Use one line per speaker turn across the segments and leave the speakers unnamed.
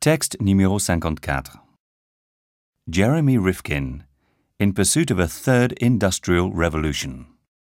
Texte numéro 54. Jeremy Rifkin, in pursuit of a third industrial revolution.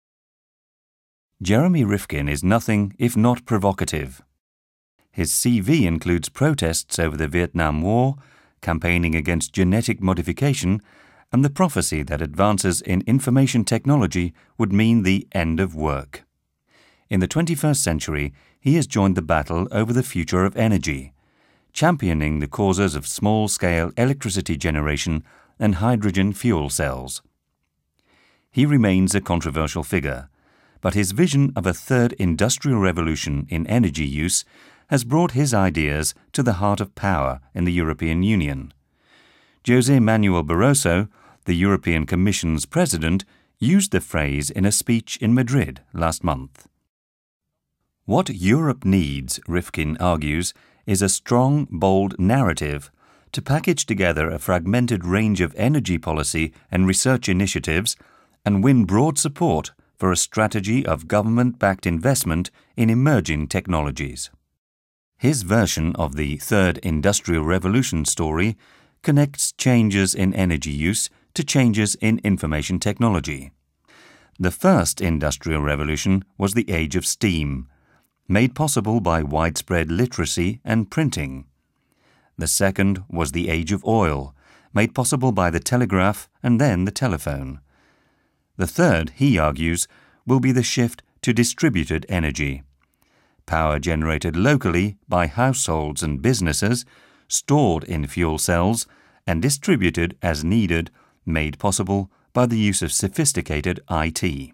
Jeremy Rifkin is nothing if not provocative. His CV includes protests over the Vietnam War, campaigning against genetic modification, and the prophecy that advances in information technology would mean the end of work. In the 21st century, he has joined the battle over the future of energy, championing the causes of small-scale electricity generation and hydrogen fuel cells. He remains a controversial figure, but his vision of a third industrial revolution in energy use has brought his ideas to the heart of power in the European Union. José Manuel Barroso, the European Commission's president, used the phrase in a speech in Madrid last month. What Europe needs, Rifkin argues, is a strong, bold narrative to package together a fragmented range of energy policy and research initiatives and win broad support for a strategy of government-backed investment in emerging technologies. His version of the Third Industrial Revolution story connects changes in energy use to changes in information technology. The first industrial revolution was the age of steam, made possible by widespread literacy and printing. The second was the age of oil, made possible by the telegraph and then the telephone. The third, he argues, will be the shift to distributed energy. Power generated locally by households and businesses, stored in fuel cells, and distributed as needed, made possible by the use of sophisticated IT.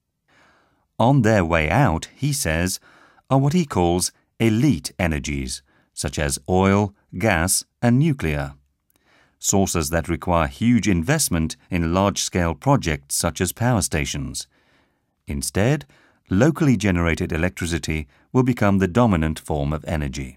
On their way out, he says, are what he calls elite energies, such as oil, gas, and nuclear. Sources that require huge investment in large-scale projects such as power stations. Instead, locally generated electricity will become the dominant form of energy.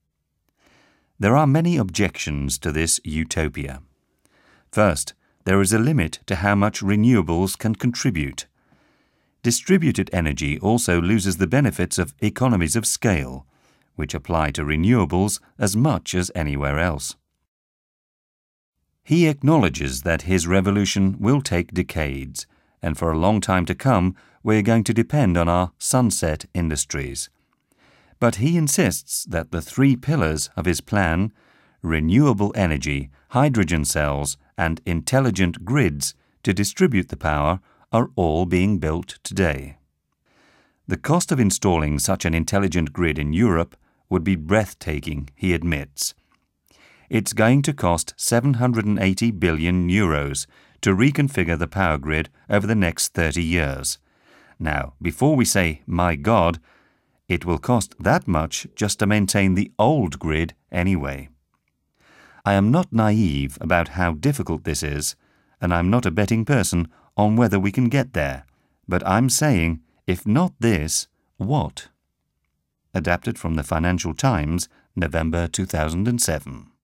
There are many objections to this utopia. First, there is a limit to how much renewables can contribute. Distributed energy also loses the benefits of economies of scale, which apply to renewables as much as anywhere else. He acknowledges that his revolution will take decades, and for a long time to come we are going to depend on our sunset industries. But he insists that the three pillars of his plan, renewable energy, hydrogen cells, and intelligent grids to distribute the power, are all being built today. The cost of installing such an intelligent grid in Europe would be breathtaking, he admits. It's going to cost 780 billion euros to reconfigure the power grid over the next 30 years. Now, before we say, my God, it will cost that much just to maintain the old grid anyway. I am not naive about how difficult this is, and I'm not a betting person on whether we can get there, but I'm saying, if not this, what? Adapted from the Financial Times, November 2007.